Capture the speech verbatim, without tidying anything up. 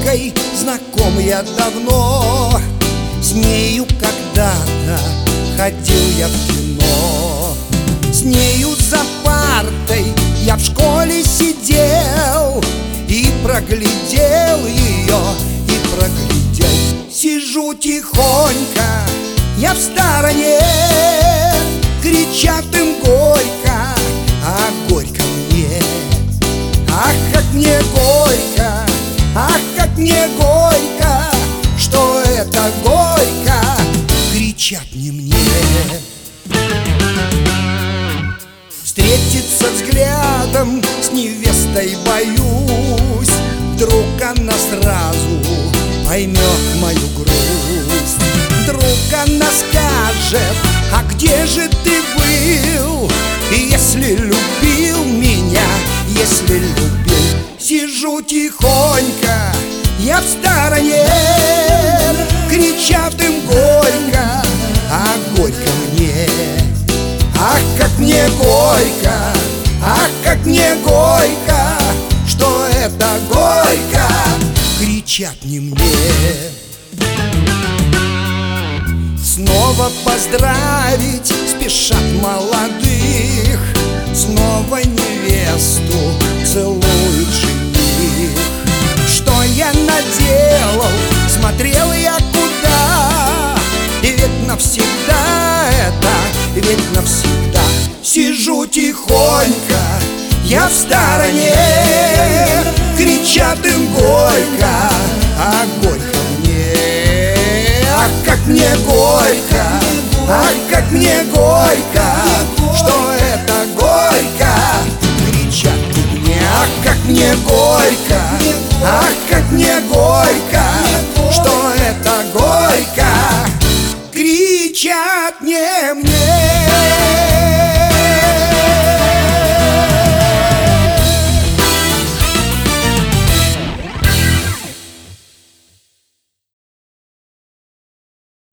девушкой знаком я давно. С нею когда-то ходил я в кино. С нею за партой я в школе сидел и проглядел ее, и проглядел. Сижу тихонько я в стороне, кричат им горько, а горько мне. Ах, как мне горько, ах, как мне горько, что это горько, кричат не мне. Встретиться взглядом с невестой боюсь, вдруг она сразу поймет мою грусть. Вдруг она скажет: а где же ты был? И если любил меня, если любил. Сижу тихонько я в стороне, кричат им горько, а горько мне. Ах, как мне горько, ах, как мне горько, что это горько, кричат не мне. Снова поздравить спешат молодых, снова невесту целует жених. Что я наделал, смотрел я куда, и ведь навсегда это, ведь навсегда. Сижу тихонько я в стороне, кричат им горько, а горько мне. Ах, как мне горько, ах, как мне горько,